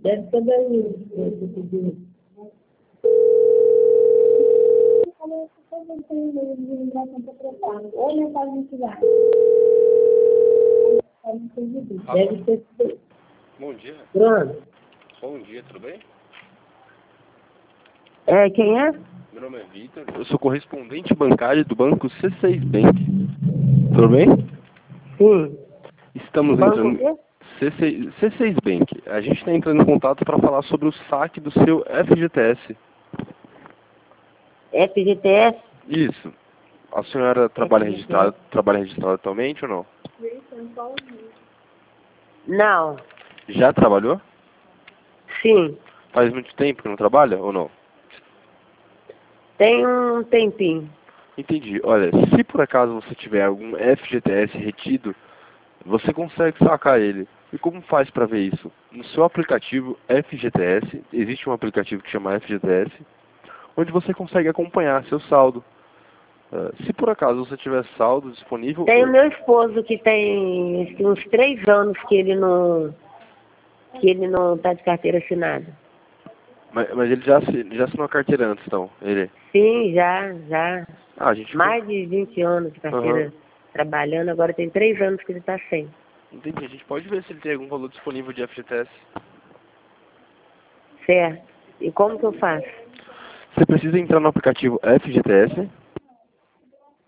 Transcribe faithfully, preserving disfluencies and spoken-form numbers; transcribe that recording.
Deve ser daí. Esse pedido. Ou mensagem que vai. Deve ser daí. Bom dia. Pronto. Bom dia, tudo bem? É, quem é? Meu nome é Vitor, eu sou correspondente bancário do banco C seis Bank. Tudo bem? Sim. Estamos Banco entrando... o quê? C seis, C seis Bank. A gente está entrando em contato para falar sobre o saque do seu F G T S. F G T S? Isso. A senhora trabalha F G T S. registrada, trabalha registrada atualmente ou não? Não. Já trabalhou? Sim. Faz muito tempo que não trabalha ou não? Tem um tempinho. Entendi. Olha, se por acaso você tiver algum F G T S retido, você consegue sacar ele. E como faz para ver isso? No seu aplicativo F G T S, existe um aplicativo que chama F G T S, onde você consegue acompanhar seu saldo. Uh, se por acaso você tiver saldo disponível... Tem o meu esposo que tem acho que uns três anos que ele não que ele não está de carteira assinada. Mas, mas ele já, assi- já assinou a carteira antes, então? Ele... Sim, já, já. Ah, a gente... Mais de vinte anos de carteira Uhum. trabalhando, agora tem três anos que ele está sem. Entendi. A gente pode ver se ele tem algum valor disponível de F G T S. Certo. E como que eu faço? Você precisa entrar no aplicativo F G T S,